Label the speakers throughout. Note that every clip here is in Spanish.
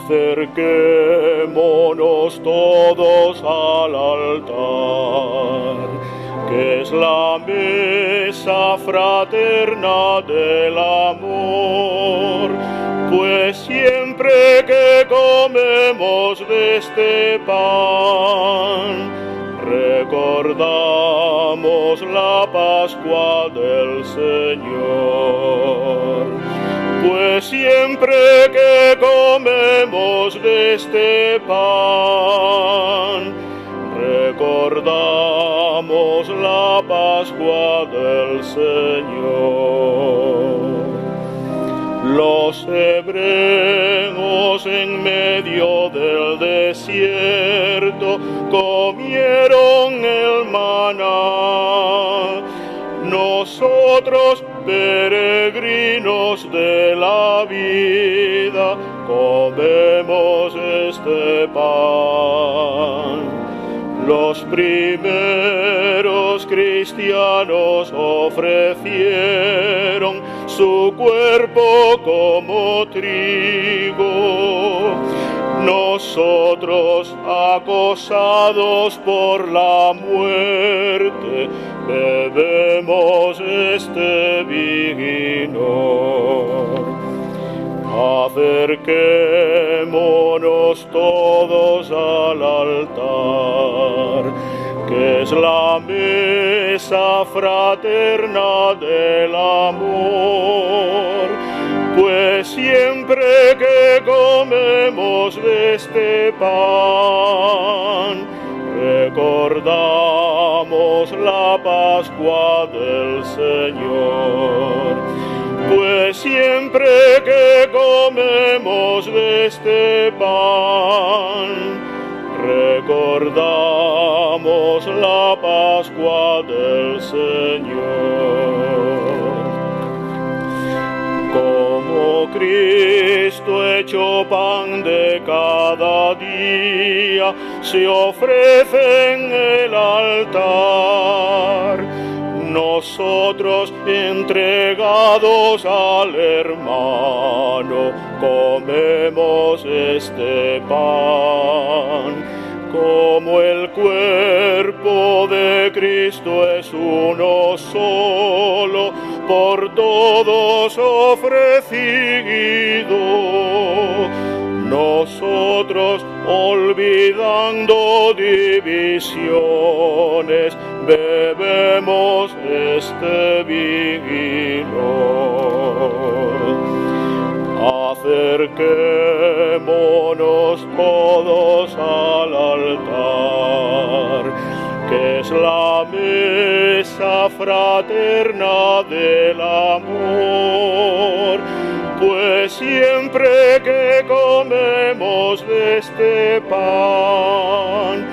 Speaker 1: Acerquémonos todos al altar, que es la mesa fraterna del amor, pues siempre que comemos de este pan, recordamos la Pascua del Señor. Pues siempre que comemos de este pan, recordamos la Pascua del Señor. Los hebreos en medio del desierto comieron el maná. Nosotros, peregrinos de la vida, comemos este pan. Los primeros cristianos ofrecieron su cuerpo como trigo. Nosotros, acosados por la muerte, bebemos este vino. Acerquémonos todos al altar, que es la mesa fraterna del amor, pues siempre que comemos de este pan, recordamos la Pascua del Señor. Pues siempre que comemos de este pan, recordamos la Pascua del Señor. Como Cristo hecho pan de cada día se ofrece en el altar, nosotros, entregados al hermano, comemos este pan. Como el cuerpo de Cristo es uno solo, por todos ofrecido, nosotros, olvidando divisiones, bebemos este vino. Acerquémonos todos al altar, que es la mesa fraterna del amor, pues siempre que comemos de este pan,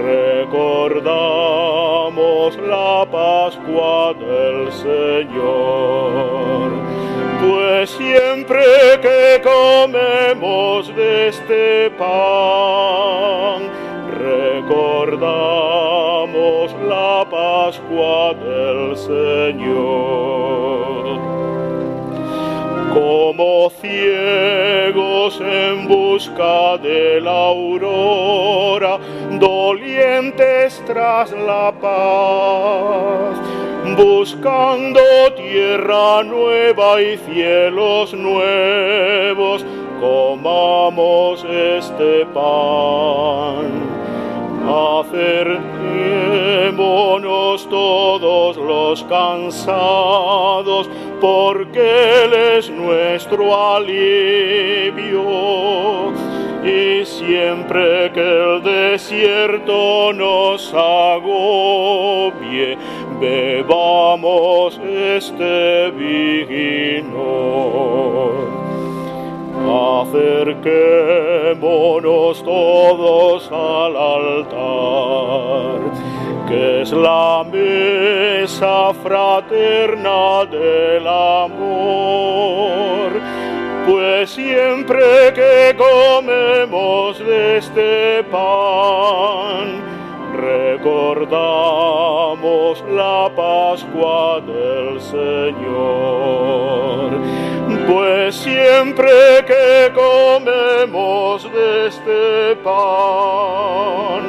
Speaker 1: recordamos la Pascua del Señor. Pues siempre que comemos de este pan, recordamos la Pascua del Señor. Como ciegos en busca de la aurora, dolientes tras la paz, buscando tierra nueva y cielos nuevos, comamos este pan. Acerquémonos todos los cansados, porque Él es nuestro alivio. Y siempre que el desierto nos agobie, bebamos este vino. Acerquémonos todos al altar, que es la mesa fraterna del amor, pues siempre que comemos de este pan, recordamos la Pascua del Señor. Pues pues siempre que comemos de este pan,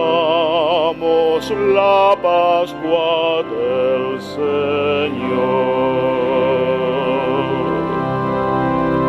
Speaker 1: recordamos la Pascua del Señor.